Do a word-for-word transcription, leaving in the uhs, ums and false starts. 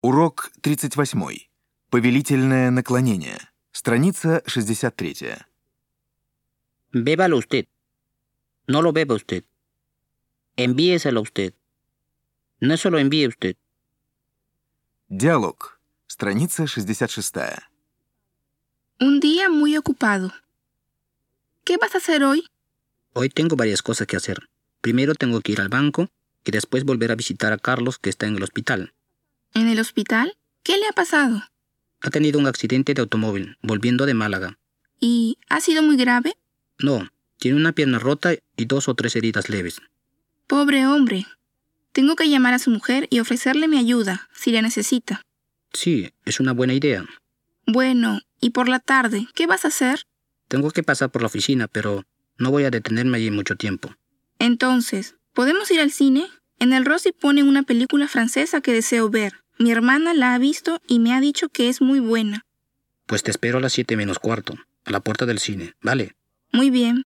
Урок тридцать восьмой. Повелительное наклонение. Страница шестьдесят третья. Bébalo usted. No lo beba usted. Envíeselo usted. No se lo envíe usted. Диалог. Страница шестьдесят шестая. Un día muy ocupado. ¿Qué vas a hacer hoy? Hoy tengo varias cosas que hacer. Primero tengo que ir al banco y después volver a visitar a Carlos, que está en el hospital. ¿En el hospital? ¿Qué le ha pasado? Ha tenido un accidente de automóvil, volviendo de Málaga. ¿Y ha sido muy grave? No, tiene una pierna rota y dos o tres heridas leves. Pobre hombre. Tengo que llamar a su mujer y ofrecerle mi ayuda, si la necesita. Sí, es una buena idea. Bueno, ¿y por la tarde? ¿Qué vas a hacer? Tengo que pasar por la oficina, pero no voy a detenerme allí mucho tiempo. Entonces, ¿podemos ir al cine? En el Rossi ponen una película francesa que deseo ver. Mi hermana la ha visto y me ha dicho que es muy buena. Pues te espero a las siete menos cuarto, a la puerta del cine, ¿vale? Muy bien.